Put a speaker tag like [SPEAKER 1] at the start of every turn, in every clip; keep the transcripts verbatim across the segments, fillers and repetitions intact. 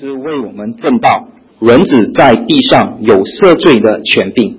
[SPEAKER 1] 是为我们证道人子在地上有赦罪的权柄。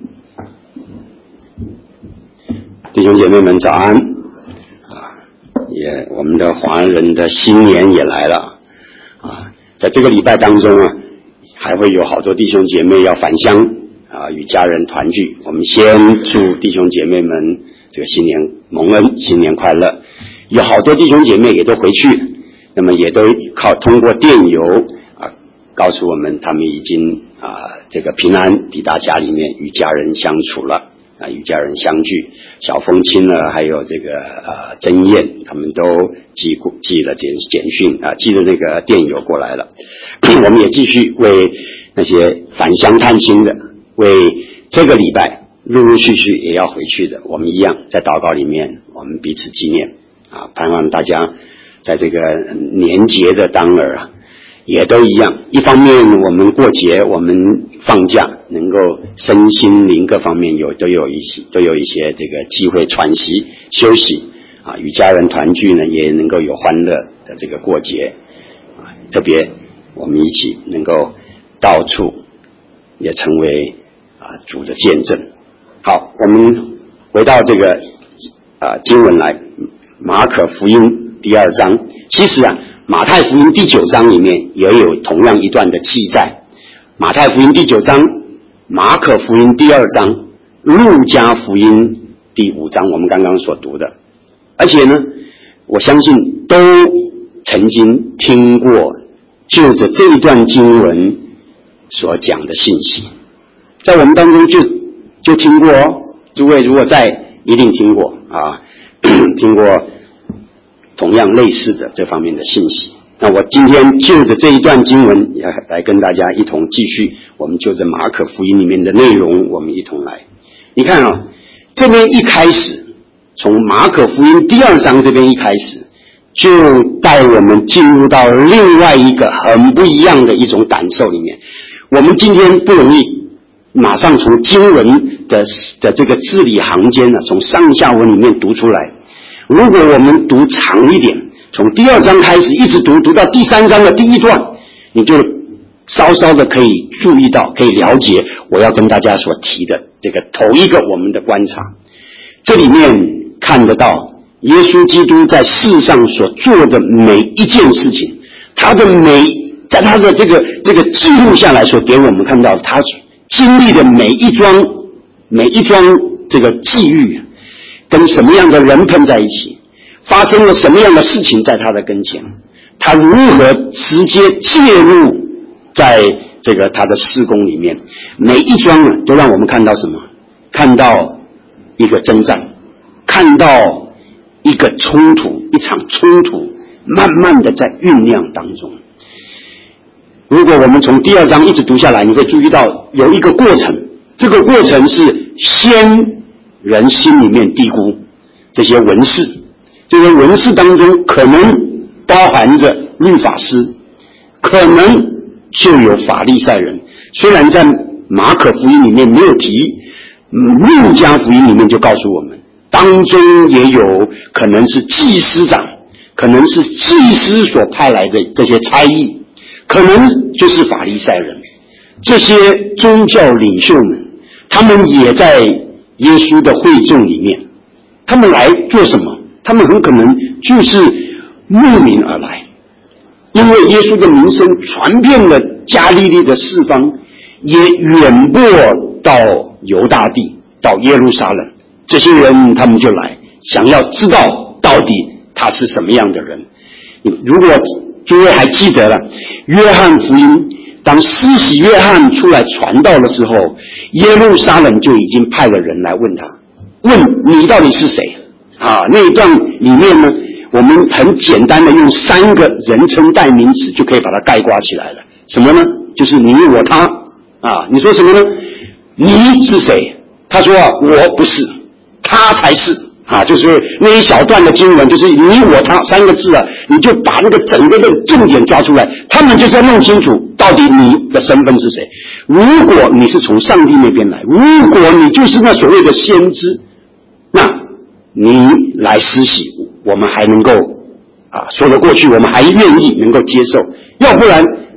[SPEAKER 2] 弟兄姐妹们早安啊！也我们的华人的新年也来了啊，在这个礼拜当中啊，还会有好多弟兄姐妹要返乡啊，与家人团聚。我们先祝弟兄姐妹们这个新年蒙恩，新年快乐。有好多弟兄姐妹也都回去，那么也都靠通过电邮啊，告诉我们他们已经啊这个平安抵达家里面，与家人相处了。啊，与家人相聚，小风清呢，还有这个呃曾燕，他们都寄过寄了简简讯啊，寄了那个电邮过来了。我们也继续为那些返乡探亲的，为这个礼拜陆陆续续也要回去的，我们一样在祷告里面，我们彼此纪念啊，盼望大家在这个年节的当儿啊，也都一样。一方面我们过节，我们放假，能够身心灵各方面有都有一些都有一些这个机会喘息休息啊，与家人团聚呢，也能够有欢乐的这个过节啊。特别我们一起能够到处也成为啊主的见证。好，我们回到这个啊经文来，马可福音第二章。其实啊，马太福音第九章里面也有同样一段的记载。马太福音第九章，马可福音第二章，路加福音第五章，我们刚刚所读的。而且呢，我相信都曾经听过就着这一段经文所讲的信息，在我们当中就就听过哦。诸位如果在一定听过啊，听过同样类似的这方面的信息。那我今天就着这一段经文也来跟大家一同继续，我们就着马可福音里面的内容，我们一同来。你看啊，这边一开始，从马可福音第二章这边一开始，就带我们进入到另外一个很不一样的一种感受里面。我们今天不容易马上从经文的的这个字里行间呢，从上下文里面读出来。如果我们读长一点，从第二章开始一直读，读到第三章的第一段，你就稍稍的可以注意到，可以了解我要跟大家所提的这个头一个我们的观察。这里面看得到耶稣基督在世上所做的每一件事情，他的每在他的这个这个记录下来所给我们看到他经历的每一桩每一桩这个际遇，跟什么样的人碰在一起，发生了什么样的事情在他的跟前，他如何直接介入在这个他的事工里面，每一桩呢都让我们看到什么？看到一个征战，看到一个冲突，一场冲突慢慢的在酝酿当中。如果我们从第二章一直读下来，你会注意到有一个过程，这个过程是先人心里面低估这些文士，这些文士当中可能包含着律法师，可能就有法利赛人。虽然在马可福音里面没有提，路加福音里面就告诉我们，当中也有可能是祭司长，可能是祭司所派来的这些差役，可能就是法利赛人。这些宗教领袖们，他们也在耶稣的会众里面，他们来做什么？他们很可能就是慕名而来，因为耶稣的名声传遍了加利利的四方，也远播到犹大地，到耶路撒冷。这些人他们就来，想要知道到底他是什么样的人。如果诸位还记得了，约翰福音当施洗约翰出来传道的时候，耶路撒冷就已经派了人来问他，问你到底是谁啊？那一段里面呢，我们很简单的用三个人称代名词就可以把它概括起来了。什么呢？就是你我他啊。你说什么呢？你是谁？他说啊，我不是，他才是啊。就是那一小段的经文，就是你我他三个字啊，你就把那个整个的重点抓出来，他们就是要弄清楚到底你的身份是谁。如果你是从上帝那边来，如果你就是那所谓的先知，那你来施洗，我们还能够啊说得过去，我们还愿意能够接受。要不然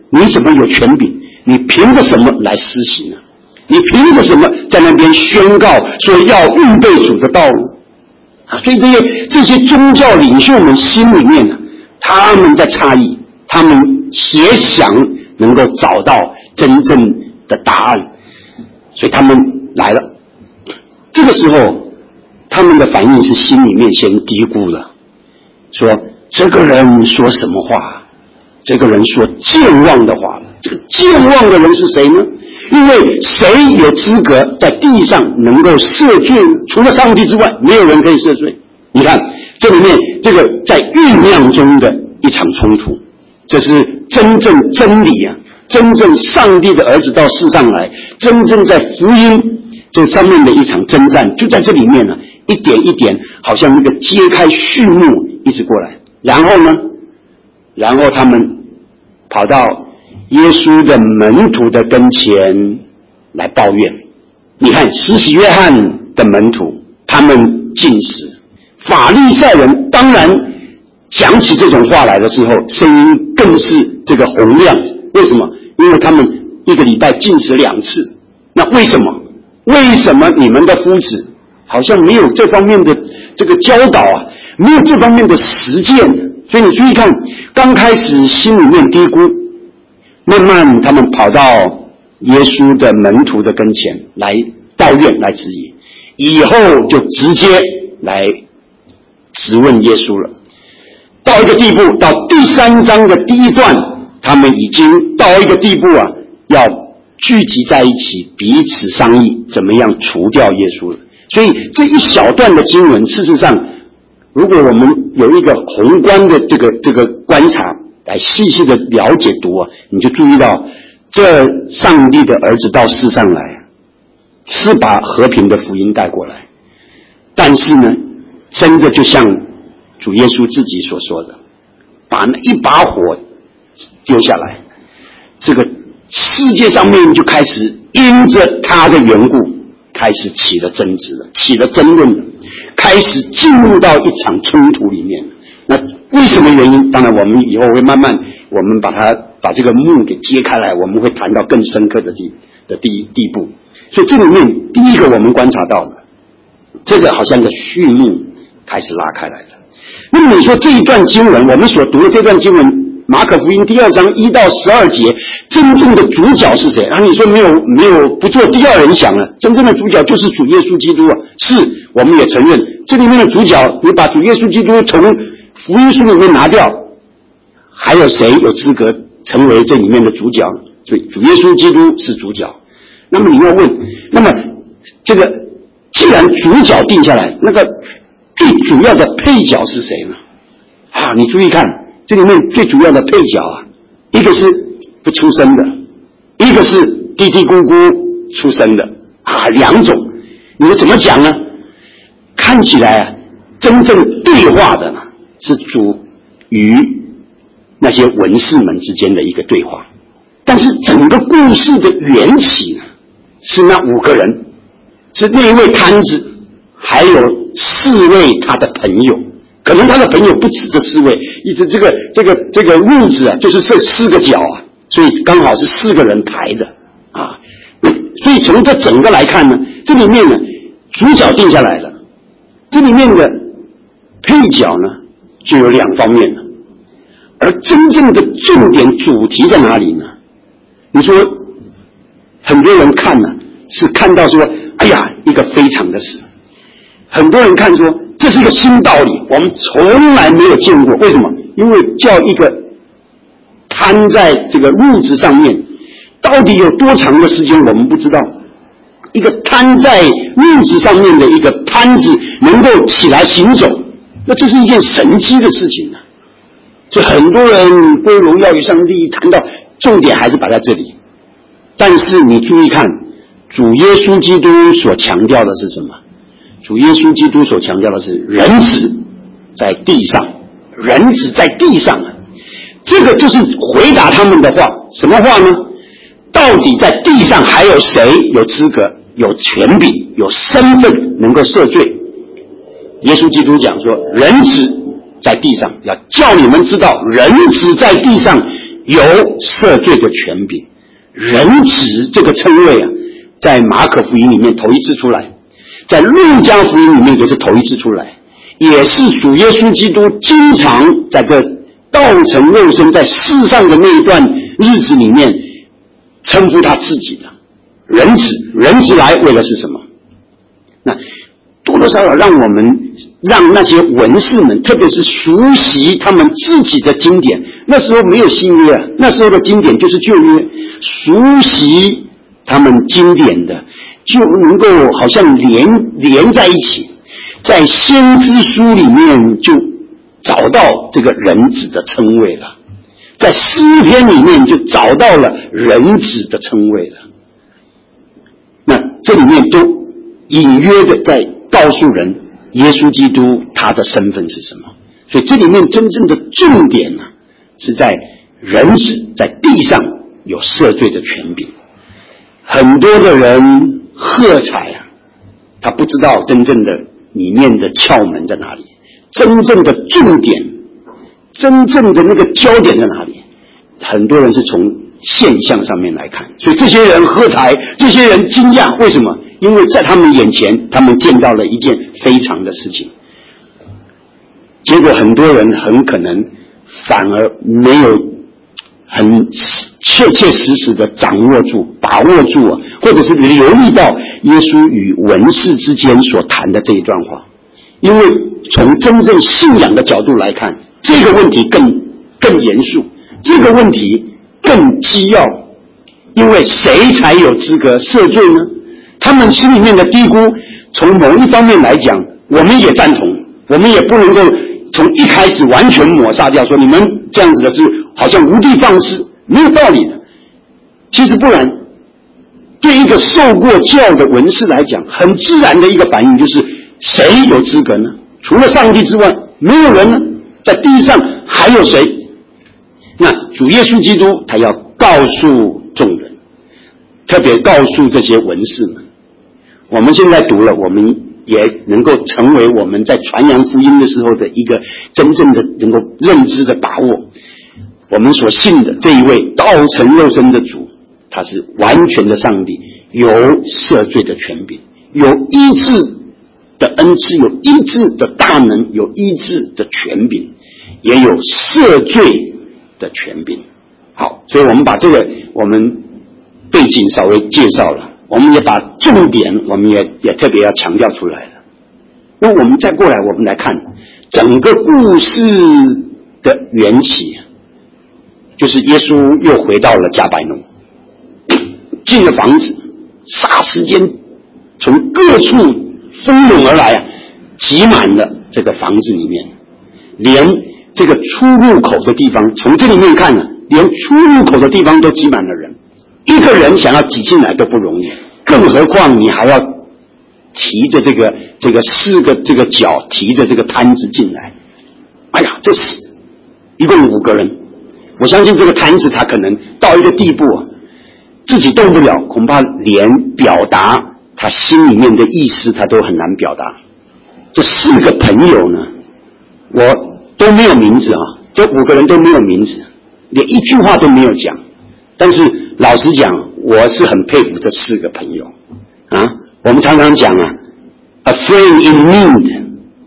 [SPEAKER 2] 你怎么有权柄？你凭着什么来施行呢？你凭着什么在那边宣告说要预备主的道路啊？所以这些这些宗教领袖们心里面呢，他们在诧异，他们也想能够找到真正的答案，所以他们来了。这个时候，他们的反应是心里面先嘀咕了，说这个人说什么话？这个人说健忘的话了。这个健忘的人是谁呢？因为谁有资格在地上能够赦罪呢？除了上帝之外，没有人可以赦罪。你看这里面这个在酝酿中的一场冲突，这是真正真理啊，真正上帝的儿子到世上来，真正在福音这上面的一场征战，就在这里面呢，一点一点好像一个揭开序幕一直过来。然后呢，然后他们跑到耶稣的门徒的跟前来抱怨。你看施洗约翰的门徒他们禁食，法利赛人当然讲起这种话来的时候，声音更是这个洪亮。为什么？因为他们一个礼拜禁食两次。那为什么？为什么你们的夫子好像没有这方面的这个教导啊，没有这方面的实践？所以你注意看，刚开始心里面嘀咕，慢慢他们跑到耶稣的门徒的跟前来抱怨来质疑，以后就直接来质问耶稣了。到一个地步，到第三章的第一段，他们已经到一个地步啊，要聚集在一起彼此商议怎么样除掉耶稣了。所以这一小段的经文，事实上如果我们有一个宏观的这个这个观察来细细的了解读啊，你就注意到这上帝的儿子到世上来是把和平的福音带过来，但是呢真的就像主耶稣自己所说的，把那一把火丢下来，这个世界上面就开始因着他的缘故开始起了争执了，起了争论了，开始进入到一场冲突里面。那为什么原因？当然我们以后会慢慢我们把它把这个幕给揭开来，我们会谈到更深刻的地的地地步。所以这里面第一个我们观察到的，这个好像个序幕开始拉开来了。那么你说这一段经文，我们所读的这段经文，马可福音第二章一到十二节，真正的主角是谁啊？你说没有没有不做第二人想了，真正的主角就是主耶稣基督啊！是，我们也承认这里面的主角，你把主耶稣基督从福音书里面拿掉，还有谁有资格成为这里面的主角？所以主耶稣基督是主角。那么你要问，那么这个既然主角定下来，那个最主要的配角是谁呢？啊，你注意看，这里面最主要的配角啊，一个是不出生的，一个是嘀嘀咕咕出生的啊，两种。你说怎么讲呢？看起来啊，真正对话的呢是主与那些文士们之间的一个对话，但是整个故事的缘起呢，是那五个人，是那一位摊子，还有四位他的朋友。可能他的朋友不止这四位，一直这个这个这个褥子啊，就是这四个角啊，所以刚好是四个人抬的啊。所以从这整个来看呢，这里面呢主角定下来了，这里面的配角呢就有两方面了，而真正的重点主题在哪里呢？你说很多人看呢是看到说，哎呀，一个非常的事，很多人看说这是一个新道理，我们从来没有见过。为什么？因为叫一个摊在这个褥子上面，到底有多长的时间我们不知道。一个摊在褥子上面的一个摊子能够起来行走，那这是一件神奇的事情啊！所以很多人归荣耀与上帝，谈到重点还是摆在这里。但是你注意看，主耶稣基督所强调的是什么？主耶稣基督所强调的是人子在地上，人子在地上啊！这个就是回答他们的话。什么话呢？到底在地上还有谁有资格、有权柄、有身份能够赦罪？耶稣基督讲说，人子在地上，要叫你们知道，人子在地上有赦罪的权柄。人子这个称谓啊，在马可福音里面头一次出来，在路加福音里面也是头一次出来，也是主耶稣基督经常在这道成肉身在世上的那一段日子里面称呼他自己的人子。人子来为了是什么？那多多少少让我们让那些文士们，特别是熟悉他们自己的经典，那时候没有新约啊，那时候的经典就是旧约，熟悉他们经典的就能够好像连连在一起，在先知书里面就找到这个人子的称谓了，在诗篇里面就找到了人子的称谓了。那这里面都隐约的在告诉人耶稣基督他的身份是什么。所以这里面真正的重点呢、啊，是在人子在地上有赦罪的权柄。很多的人喝彩啊，他不知道真正的里面的窍门在哪里，真正的重点，真正的那个焦点在哪里。很多人是从现象上面来看，所以这些人喝彩，这些人惊讶，为什么？因为在他们眼前，他们见到了一件非常的事情，结果很多人很可能反而没有很切切实实的掌握住、把握住啊，或者是留意到耶稣与文士之间所谈的这一段话。因为从真正信仰的角度来看，这个问题更更严肃，这个问题更激要。因为谁才有资格赦罪呢？他们心里面的低估，从某一方面来讲，我们也赞同，我们也不能够从一开始完全抹杀掉，说你们这样子的是好像无的放矢，没有道理的。其实不然，对一个受过教的文士来讲，很自然的一个反应就是，谁有资格呢？除了上帝之外，没有人呢。在地上还有谁？那主耶稣基督他要告诉众人，特别告诉这些文士们，我们现在读了，我们也能够成为我们在传扬福音的时候的一个真正的能够认知的把握。我们所信的这一位道成肉身的主，他是完全的上帝，有赦罪的权柄，有医治的恩赐，有医治的大能，有医治的权柄，也有赦罪的权柄。好，所以我们把这个我们背景稍微介绍了，我们也把重点我们也也特别要强调出来了。那我们再过来，我们来看整个故事的缘起，就是耶稣又回到了迦百农，进了房子，霎时间从各处蜂拥而来啊，挤满了这个房子里面，连这个出入口的地方，从这里面看呢、啊，连出入口的地方都挤满了人，一个人想要挤进来都不容易，更何况你还要提着这个这个四个这个脚提着这个摊子进来。哎呀，这是一共五个人，我相信这个摊子他可能到一个地步啊，自己动不了，恐怕连表达他心里面的意思他都很难表达。这四个朋友呢，我都没有名字啊，这五个人都没有名字，连一句话都没有讲。但是老实讲，我是很佩服这四个朋友啊。我们常常讲啊 ，a friend in need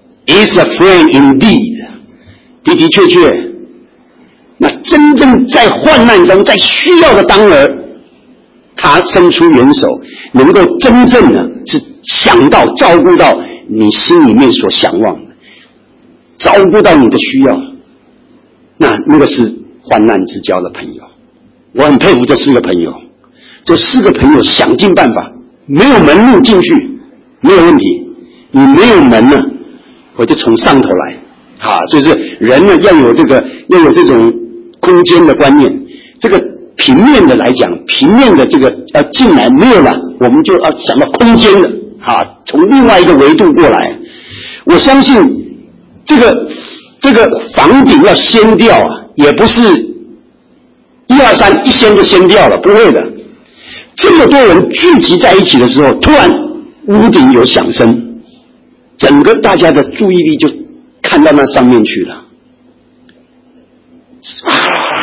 [SPEAKER 2] is a friend indeed。的的确确，那真正在患难中，在需要的当儿，他伸出援手，能够真正的是想到照顾到你心里面所向往的，照顾到你的需要，那那个是患难之交的朋友。我很佩服这四个朋友，这四个朋友想尽办法，没有门路进去没有问题，你没有门呢，我就从上头来。啊，就是人呢要有这个要有这种空间的观念。这个平面的来讲，平面的这个要进来没有了，我们就要想到空间的啊，从另外一个维度过来。我相信这个这个房顶要掀掉啊，也不是一二三一掀就掀掉了，不会的。这么多人聚集在一起的时候，突然屋顶有响声，整个大家的注意力就看到那上面去了，啊，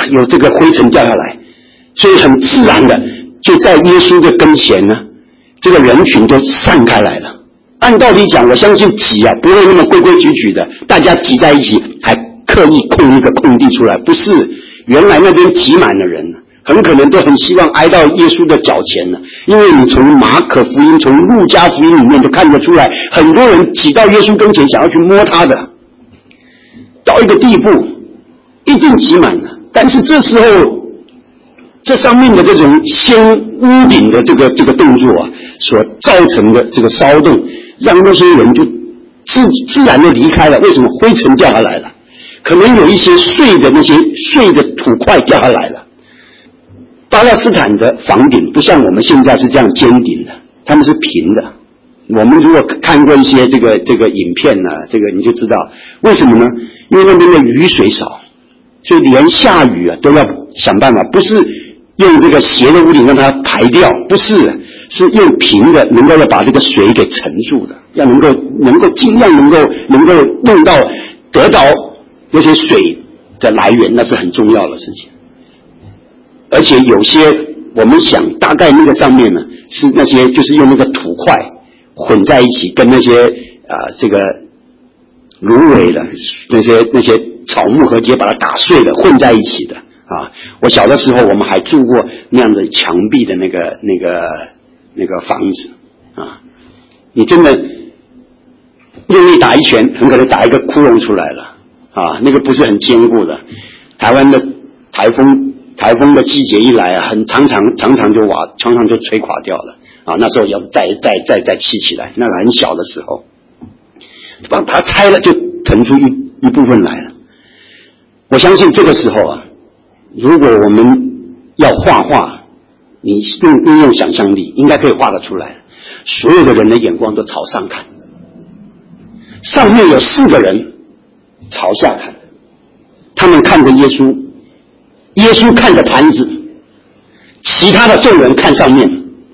[SPEAKER 2] 有这个灰尘掉下来，所以很自然的就在耶稣的跟前呢，这个人群都散开来了。按道理讲，我相信挤啊不会那么规规矩矩的，大家挤在一起还刻意空一个空地出来，不是，原来那边挤满了人，很可能都很希望挨到耶稣的脚前了，因为你从马可福音、从路加福音里面都看得出来，很多人挤到耶稣跟前想要去摸他的，到一个地步一定挤满了。但是这时候这上面的这种掀屋顶的这个这个动作啊，所造成的这个骚动，让那些人就自自然的离开了。为什么？灰尘掉下来了，可能有一些碎的那些碎的土块掉下来了。巴勒斯坦的房顶不像我们现在是这样尖顶的，他们是平的。我们如果看过一些这个这个影片呢、啊，这个你就知道为什么呢？因为那边的雨水少，所以连下雨啊都要想办法，不是用这个斜的屋顶让它排掉，不是，是用平的，能够要把这个水给沉住的，要能够能够尽量能够能够弄到得到那些水的来源，那是很重要的事情。而且有些我们想大概那个上面呢是那些就是用那个土块混在一起，跟那些啊、呃、这个芦苇的那些那些草木合接把它打碎了混在一起的啊。我小的时候我们还住过那样的墙壁的那个那个那个房子啊，你真的用力打一拳很可能打一个窟窿出来了啊，那个不是很坚固的。台湾的台风台风的季节一来啊，很常常常常就瓦常常就吹垮掉了啊。那时候要再再再再砌起来，那个很小的时候，把它拆了就腾出一一部分来了。我相信这个时候啊，如果我们要画画，你用运用想象力，应该可以画得出来。所有的人的眼光都朝上看，上面有四个人朝下看，他们看着耶稣。耶稣看着盘子，其他的众人看上面。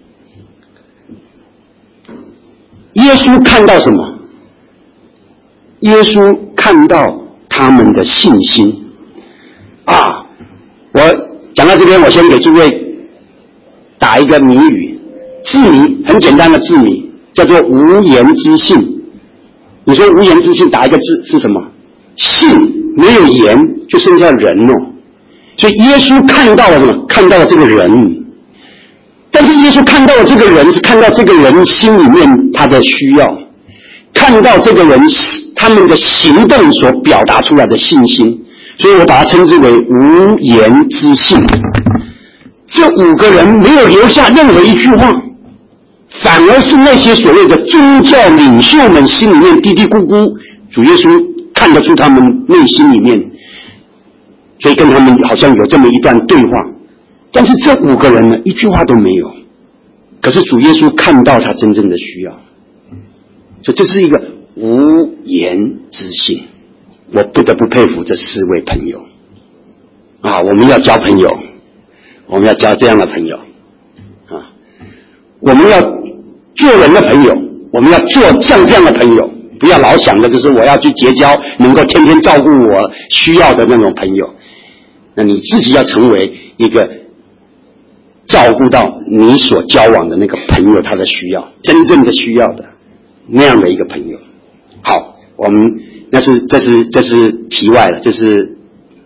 [SPEAKER 2] 耶稣看到什么？耶稣看到他们的信心。啊，我讲到这边，我先给诸位打一个谜语，字谜，很简单的字谜，叫做无言之信。你说无言之信，打一个字是什么？信，没有言，就剩下人哦。所以耶稣看到了什么？看到了这个人。但是耶稣看到了这个人，是看到这个人心里面他的需要，看到这个人他们的行动所表达出来的信心，所以我把它称之为无言之信。这五个人没有留下任何一句话，反而是那些所谓的宗教领袖们心里面嘀嘀咕咕，主耶稣看得出他们内心里面，所以跟他们好像有这么一段对话。但是这五个人呢，一句话都没有，可是主耶稣看到他真正的需要，所以这是一个无言之信。我不得不佩服这四位朋友啊！我们要交朋友，我们要交这样的朋友啊！我们要做人的朋友，我们要做像这样的朋友，不要老想的就是我要去结交能够天天照顾我需要的那种朋友。那你自己要成为一个照顾到你所交往的那个朋友他的需要，真正的需要的那样的一个朋友。好，我们那是这是这是题外了，这是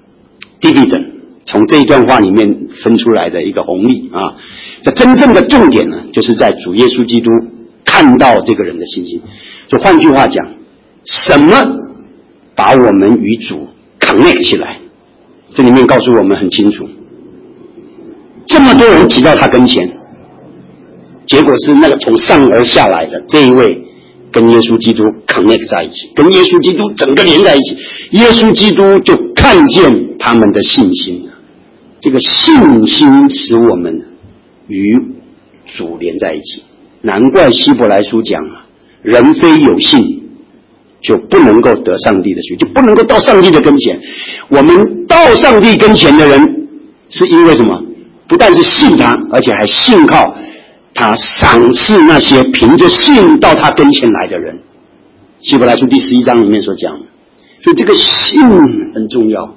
[SPEAKER 2] dividend 从这一段话里面分出来的一个红利啊。这真正的重点呢，就是在主耶稣基督看到这个人的信心。就换句话讲，什么把我们与主 connect 起来？这里面告诉我们很清楚，这么多人挤到他跟前，结果是那个从上而下来的这一位跟耶稣基督 connect 在一起，跟耶稣基督整个连在一起，耶稣基督就看见他们的信心，这个信心使我们与主连在一起。难怪希伯来书讲啊，人非有信就不能够得上帝的许，就不能够到上帝的跟前。我们到上帝跟前的人是因为什么？不但是信他，而且还信靠他赏赐那些凭着信到他跟前来的人。希伯来书第十一章里面所讲，所以这个信很重要。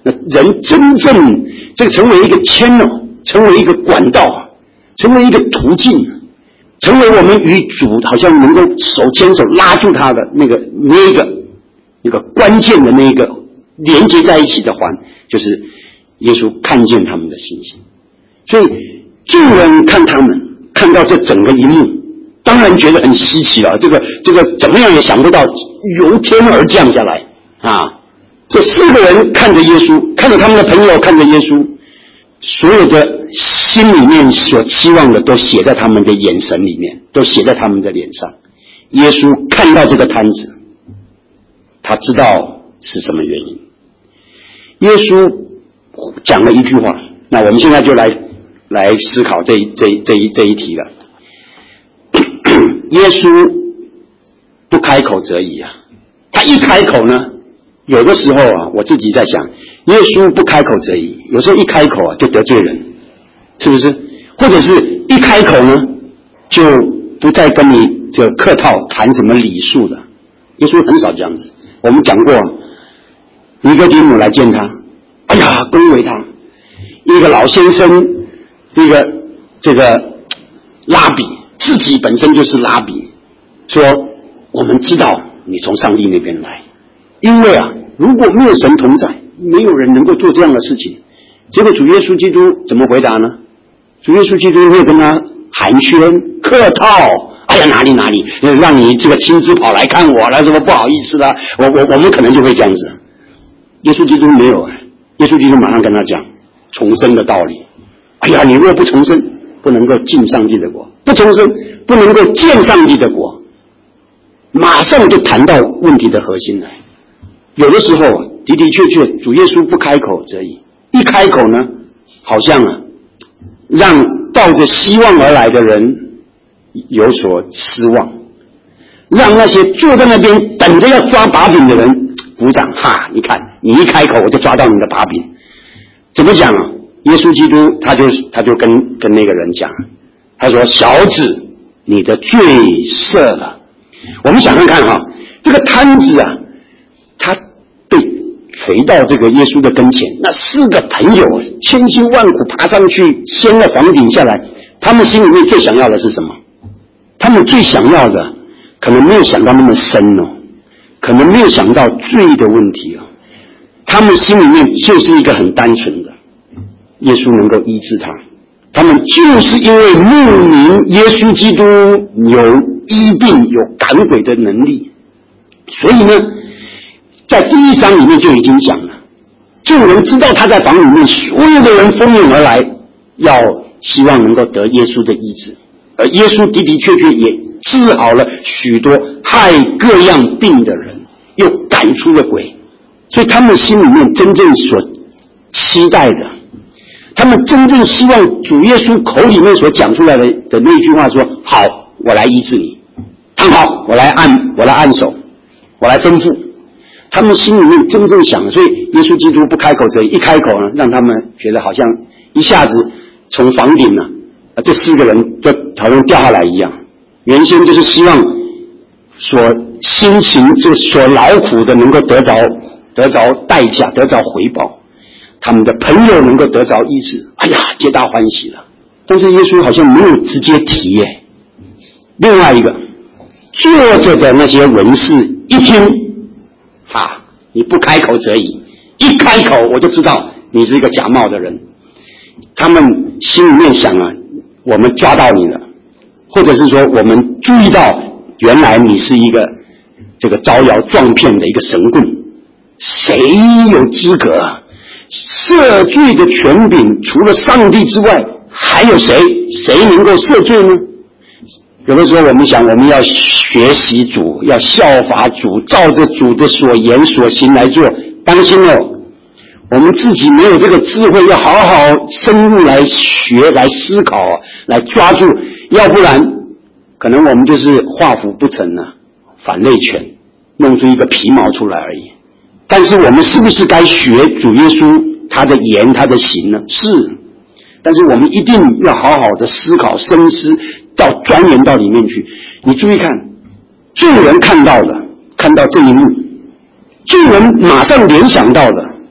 [SPEAKER 2] 那人真正这个成为一个 channel， 成为一个管道，成为一个途径，成为我们与主好像能够手牵手拉住他的那个那个那个关键的那个连接在一起的环，就是耶稣看见他们的信心。所以众人看他们，看到这整个一幕，当然觉得很稀奇了，这个这个怎么样也想不到由天而降下来啊！这四个人看着耶稣，看着他们的朋友，看着耶稣，所有的心里面所期望的都写在他们的眼神里面，都写在他们的脸上。耶稣看到这个摊子，他知道是什么原因。耶稣讲了一句话，那我们现在就来来思考这一这一这一这一题了。耶稣不开口则已啊，他一开口呢，有的时候啊，我自己在想，耶稣不开口则已，有时候一开口啊就得罪人，是不是？或者是一开口呢，就不再跟你这个客套谈什么礼数的。耶稣很少这样子。我们讲过，尼哥底母来见他，哎呀，恭维他，一个老先生，这个这个拉比，自己本身就是拉比，说我们知道你从上帝那边来，因为啊，如果没有神同在，没有人能够做这样的事情。结果主耶稣基督怎么回答呢？主耶稣基督会跟他寒暄客套，哎呀哪里哪里，让你这个亲自跑来看我了，什么不好意思啦，我我我们可能就会这样子。耶稣基督没有，耶稣基督马上跟他讲重生的道理。哎呀，你若不重生，不能够进上帝的国，不重生不能够见上帝的国。马上就谈到问题的核心来。有的时候的的确确主耶稣不开口则已，一开口呢，好像啊让抱着希望而来的人有所失望，让那些坐在那边等着要抓把柄的人鼓掌，哈，你看你一开口我就抓到你的把柄。怎么讲啊？耶稣基督他就他就跟跟那个人讲，他说小子你的罪赦了。我们想想看哈，这个摊子啊，他被垂到这个耶稣的跟前，那四个朋友千辛万苦爬上去掀了房顶下来，他们心里面最想要的是什么？他们最想要的可能没有想到那么深哦，可能没有想到罪的问题哦，他们心里面就是一个很单纯的，耶稣能够医治他，他们就是因为慕名耶稣基督有医病有赶鬼的能力，所以呢在第一章里面就已经讲了，众人知道他在房里面，所有的人蜂拥而来，要希望能够得耶稣的医治，而耶稣的的确确也治好了许多害各样病的人，又赶出了鬼。所以他们心里面真正所期待的，他们真正希望主耶稣口里面所讲出来的的那句话说，好，我来医治你，躺好，我来按我来按手，我来吩咐。他们心里面真正想，所以耶稣基督不开口则已，一开口呢，让他们觉得好像一下子从房顶呢、啊，这四个人就好像掉下来一样。原先就是希望所辛勤就所劳苦的能够得着得着代价，得着回报，他们的朋友能够得着医治，哎呀，皆大欢喜了。但是耶稣好像没有直接提耶。另外一个坐着的那些文士一听，哈，你不开口则已，一开口我就知道你是一个假冒的人。他们心里面想啊，我们抓到你了，或者是说我们注意到原来你是一个这个招摇撞骗的一个神棍，谁有资格啊？赦罪的权柄除了上帝之外还有谁？谁能够赦罪呢？有的时候我们想，我们要学习主，要效法主，照着主的所言所行来做。当心哦，我们自己没有这个智慧，要好好深入来学，来思考，来抓住，要不然可能我们就是画虎不成啊，反类犬，弄出一个皮毛出来而已。但是我们是不是该学主耶稣他的言他的行呢？是，但是我们一定要好好的思考深思，到钻研到里面去。你注意看，众人看到的，看到这一幕，众人马上联想到的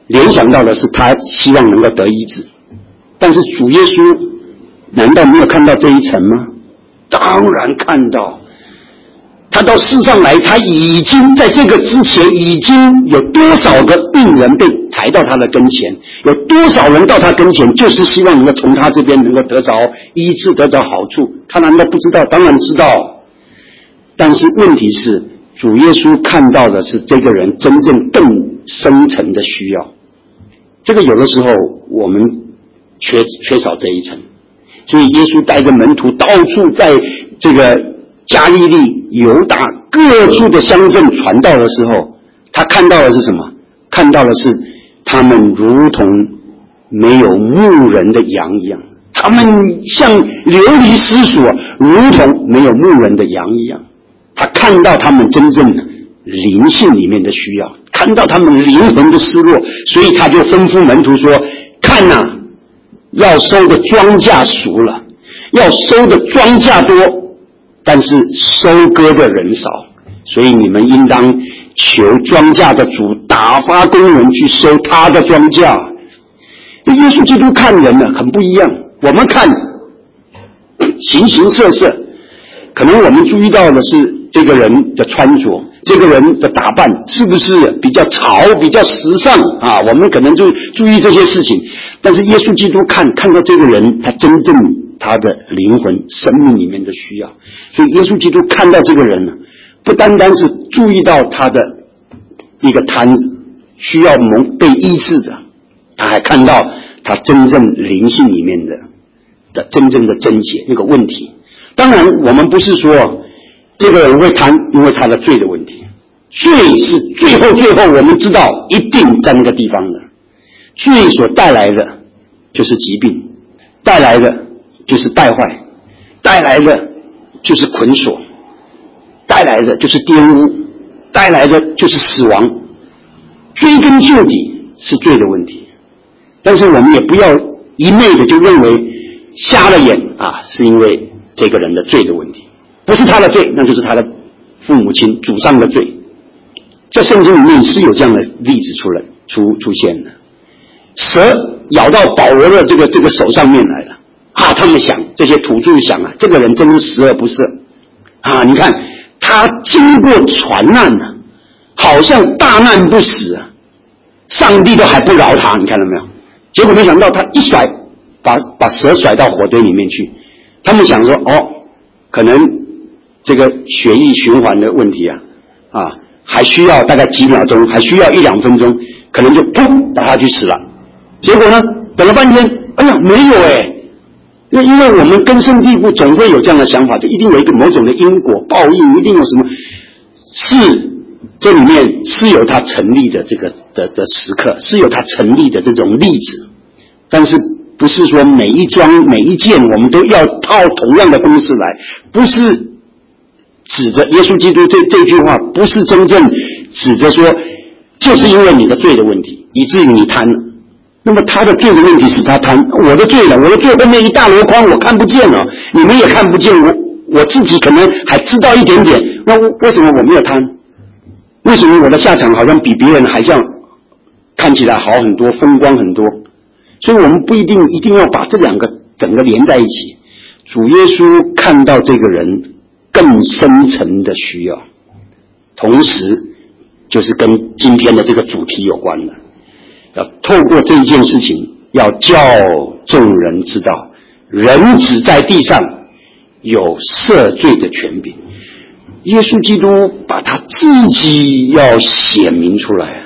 [SPEAKER 2] 联想到的是他希望能够得医治。但是主耶稣难道没有看到这一层吗？当然看到。他到世上来，他已经在这个之前已经有多少个病人被抬到他的跟前，有多少人到他跟前就是希望能够从他这边能够得着医治，得着好处。他难道不知道？当然知道。但是问题是，主耶稣看到的是这个人真正更深层的需要。这个有的时候我们缺缺少这一层，所以耶稣带着门徒到处在这个加利利、犹大各处的乡镇传道的时候，他看到的是什么？看到的是他们如同没有牧人的羊一样，他们像流离失所，如同没有牧人的羊一样。他看到他们真正的灵性里面的需要，看到他们灵魂的失落，所以他就吩咐门徒说：看啊，要收的庄稼熟了，要收的庄稼多，但是收割的人少，所以你们应当求庄稼的主打发工人去收他的庄稼。耶稣基督看人呢很不一样，我们看形形色色，可能我们注意到的是这个人的穿着，这个人的打扮是不是比较潮、比较时尚啊？我们可能就注意这些事情，但是耶稣基督看看到这个人，他真正他的灵魂、生命里面的需要，所以耶稣基督看到这个人呢，不单单是注意到他的一个摊子需要蒙被医治的，他还看到他真正灵性里面的的真正的症结那个问题。当然，我们不是说这个人会贪，因为他的罪的问题。罪是最后最后我们知道一定在那个地方的。罪所带来的就是疾病，带来的就是败坏，带来的就是捆锁，带来的就是玷污，带来的就是死亡。追根究底是罪的问题，但是我们也不要一昧的就认为瞎了眼啊，是因为这个人的罪的问题，不是他的罪，那就是他的父母亲祖上的罪。在圣经里面是有这样的例子出来出出现的。蛇咬到保罗的这个这个手上面来了啊！他们想，这些土著想啊，这个人真是十恶不赦啊！你看他经过船难啊，好像大难不死啊，上帝都还不饶他，你看到没有？结果没想到他一甩，把把蛇甩到火堆里面去。他们想说，哦，可能这个血液循环的问题啊，啊，还需要大概几秒钟，还需要一两分钟，可能就砰把他去死了。结果呢，等了半天，哎呀，没有哎，那因为我们根深蒂固，总会有这样的想法，这一定有一个某种的因果报应，一定有什么，是这里面是有它成立的这个的的时刻，是有它成立的这种例子，但是不是说每一桩每一件我们都要套同样的公式来，不是指着耶稣基督这这句话，不是真正指着说就是因为你的罪的问题以至于你贪了。那么他的罪的问题是他贪，我的罪了，我的罪后面一大箩筐我看不见了，你们也看不见，我我自己可能还知道一点点，那为什么我没有贪？为什么我的下场好像比别人还像看起来好很多，风光很多？所以我们不一定一定要把这两个整个连在一起。主耶稣看到这个人更深层的需要，同时就是跟今天的这个主题有关的，要透过这一件事情，要叫众人知道，人子在地上有赦罪的权柄。耶稣基督把他自己要显明出来啊，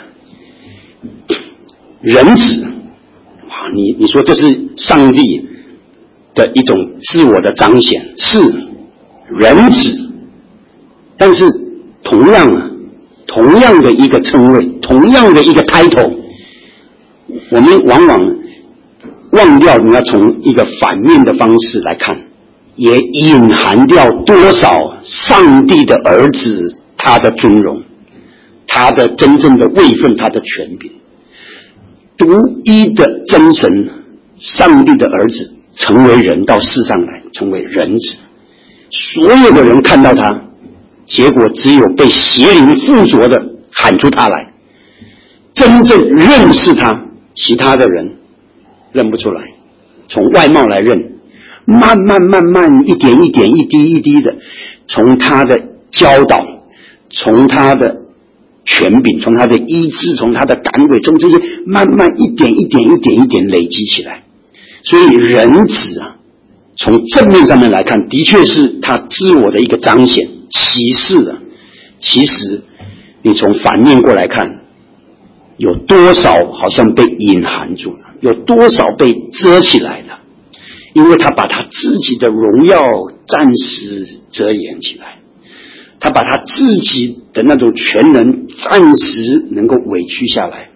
[SPEAKER 2] 人子啊，你你说这是上帝的一种自我的彰显，是人子，但是同样啊，同样的一个称谓，同样的一个 title， 我们往往忘掉你要从一个反面的方式来看，也隐含掉多少上帝的儿子他的尊荣，他的真正的位分，他的权柄。独一的真神，上帝的儿子成为人到世上来，成为人子。所有的人看到他，结果只有被邪灵附着的喊出他来。 真正认识他，其他的人认不出来，从外貌来认，慢慢慢慢一点一点一滴一滴的，从他的教导，从他的权柄，从他的医治，从他的赶鬼，从这些慢慢一点一点一点一点累积起来。所以人子啊，从正面上面来看，的确是他自我的一个彰显启示的。其实你从反面过来看，有多少好像被隐含住了，有多少被遮起来了，因为他把他自己的荣耀暂时遮掩起来，他把他自己的那种全能暂时能够委屈下来。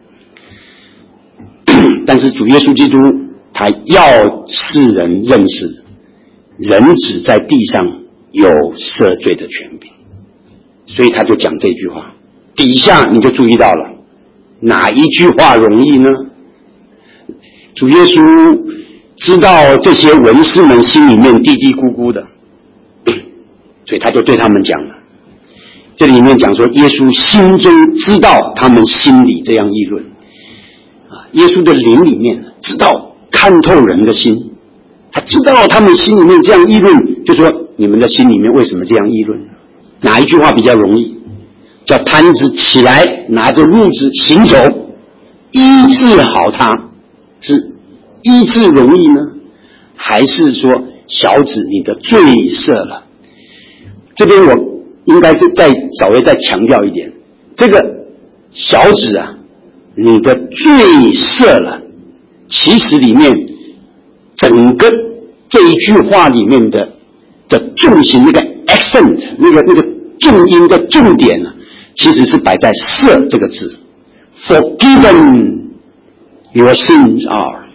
[SPEAKER 2] 但是主耶稣基督他要世人认识人子在地上有赦罪的权柄，所以他就讲这句话。底下你就注意到了，哪一句话容易呢？主耶稣知道这些文士们心里面嘀嘀咕咕的，所以他就对他们讲了。这里面讲说，耶稣心中知道他们心里这样议论，啊，耶稣的灵里面知道看透人的心，他知道他们心里面这样议论，就说你们的心里面为什么这样议论？哪一句话比较容易？叫摊子起来，拿着褥子行走，医治好他，是医治容易呢，还是说小子你的罪赦了？这边我应该是再稍微再强调一点，这个小子啊，你的罪赦了，其实里面整个这一句话里面的的重心，那个 accent， 那个那个重音的重点呢、啊，其实是摆在赦这个字。Forgiven your sins are,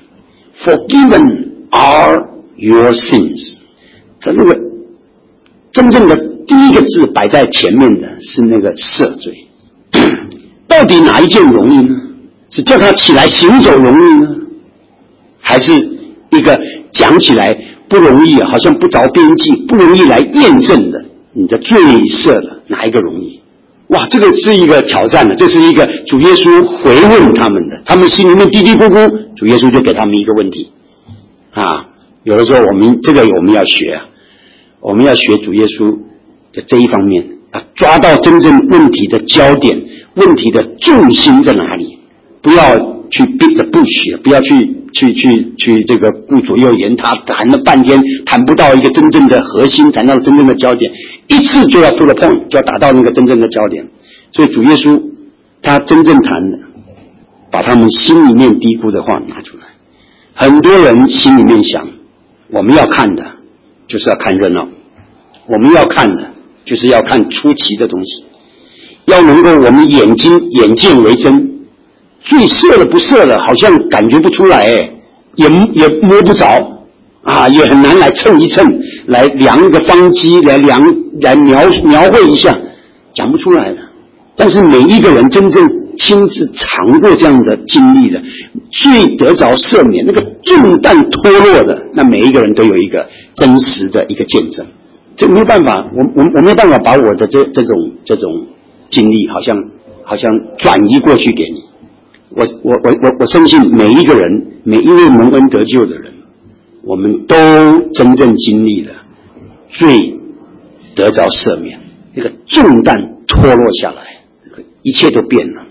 [SPEAKER 2] forgiven are your sins。它那个真正的第一个字摆在前面的是那个赦罪。到底哪一件容易呢？是叫他起来行走容易呢，还是一个讲起来不容易，好像不着边际，不容易来验证的你的罪赦了，哪一个容易？哇，这个是一个挑战的，这是一个主耶稣回问他们的，他们心里面嘀嘀咕咕，主耶稣就给他们一个问题啊。有的时候我们这个我们要学啊，我们要学主耶稣的这一方面啊，抓到真正问题的焦点，问题的重心在哪里，不要去 beat the bush， 不要去去去去这个顾左右言他，谈了半天谈不到一个真正的核心，谈到真正的焦点，一次就要 to the point， 就要达到那个真正的焦点。所以主耶稣他真正谈的，把他们心里面嘀咕的话拿出来。很多人心里面想，我们要看的就是要看热闹，我们要看的就是要看出奇的东西，要能够我们眼睛眼见为真。罪赦了不赦了，好像感觉不出来，哎，也也摸不着啊，也很难来称一称，来量一个方基，来量来描描绘一下，讲不出来的。但是每一个人真正亲自尝过这样的经历的，罪得着赦免，那个重担脱落的，那每一个人都有一个真实的一个见证。这没有办法，我我我没有办法把我的这这种这种经历，好像好像转移过去给你。我我我我我深信每一个人，每一位蒙恩得救的人，我们都真正经历了罪得着赦免，那个重担脱落下来，一切都变了。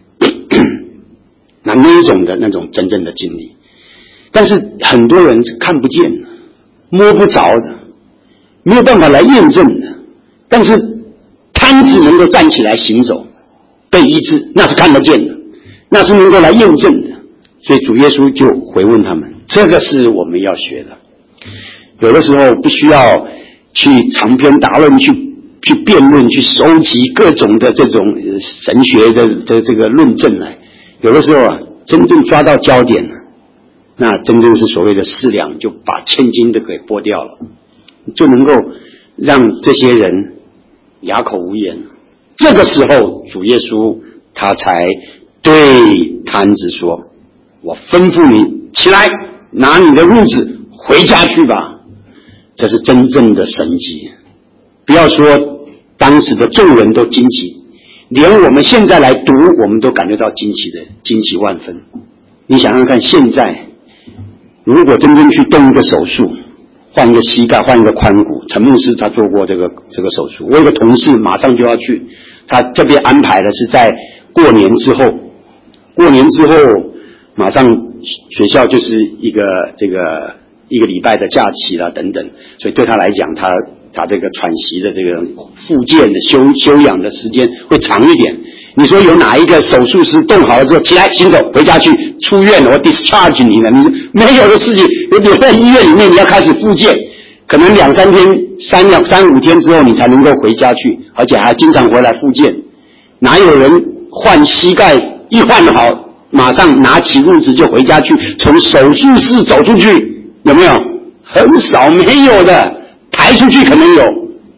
[SPEAKER 2] 那那一种的那种真正的经历，但是很多人是看不见的，摸不着的，没有办法来验证的。但是摊子能够站起来行走，被医治，那是看得见的。那是能够来验证的，所以主耶稣就回问他们，这个是我们要学的。有的时候不需要去长篇大论，去去辩论，去收集各种的这种神学的的这个论证来。有的时候啊，真正抓到焦点了，那真正是所谓的四两，就把千斤的给剥掉了，就能够让这些人哑口无言。这个时候，主耶稣他才对摊子说，我吩咐你起来，拿你的褥子回家去吧。这是真正的神迹。不要说当时的众人都惊奇， 连我们现在来读，我们都感觉到惊奇的惊奇万分。你想想看，现在如果真正去动一个手术，换一个膝盖，换一个髋骨，陈牧师他做过这个这个手术，我有个同事马上就要去，他这边安排的是在过年之后，过年之后马上学校就是一个这个一个礼拜的假期啦等等，所以对他来讲，他他这个喘息的这个复健的休休养的时间会长一点。你说有哪一个手术师动好了之后起来行走回家去出院了，我 discharge 你了？你没有的事情，你在医院里面你要开始复健，可能两三天、三两三五天之后你才能够回家去，而且还经常回来复健。哪有人换膝盖一换好，马上拿起褥子就回家去，从手术室走出去？有没有？很少，没有的。抬出去可能有。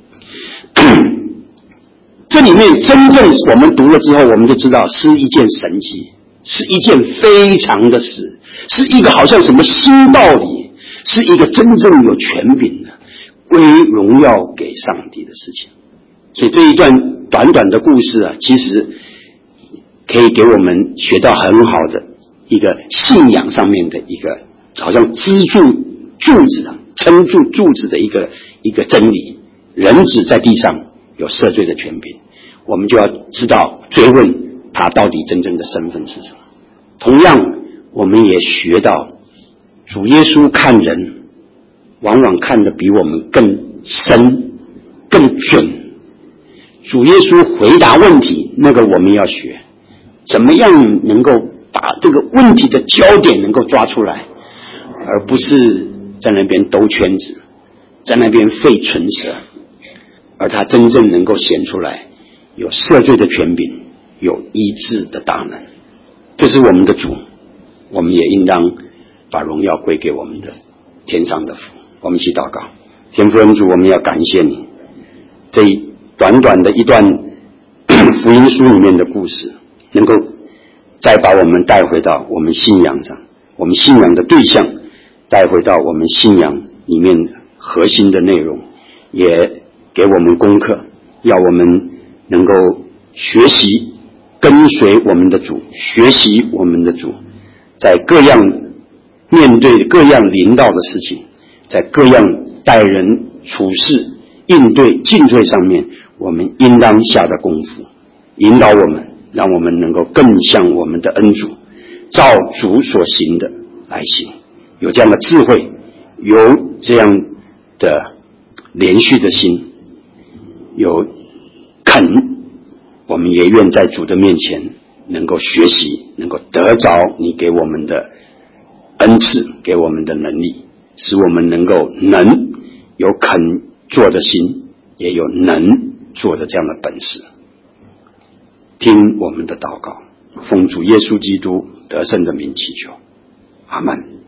[SPEAKER 2] 这里面真正我们读了之后，我们就知道是一件神迹，是一件非常的事，是一个好像什么新道理，是一个真正有权柄的归荣耀给上帝的事情。所以这一段短短的故事啊，其实可以给我们学到很好的一个信仰上面的一个好像支柱柱子啊，撑住柱子的一个一个真理。人子在地上有赦罪的权柄，我们就要知道追问他到底真正的身份是什么。同样我们也学到主耶稣看人往往看得比我们更深更准，主耶稣回答问题，那个我们要学怎么样能够把这个问题的焦点能够抓出来，而不是在那边兜圈子，在那边费唇舌，而他真正能够显出来有赦罪的权柄，有医治的大能。这是我们的主，我们也应当把荣耀归给我们的天上的父。我们一起祷告。天父恩主，我们要感谢你，这一短短的一段福音书里面的故事，能够再把我们带回到我们信仰上，我们信仰的对象带回到我们信仰里面核心的内容，也给我们功课，要我们能够学习跟随我们的主，学习我们的主，在各样面对各样临到的事情，在各样待人处事应对进退上面，我们应当下的功夫，引导我们，让我们能够更像我们的恩主，照主所行的来行。有这样的智慧，有这样的连续的心，有肯，我们也愿在主的面前能够学习，能够得着你给我们的恩赐，给我们的能力，使我们能够能有肯做的心，也有能做的这样的本事。听我们的祷告，奉主耶稣基督得胜的名祈求，阿们。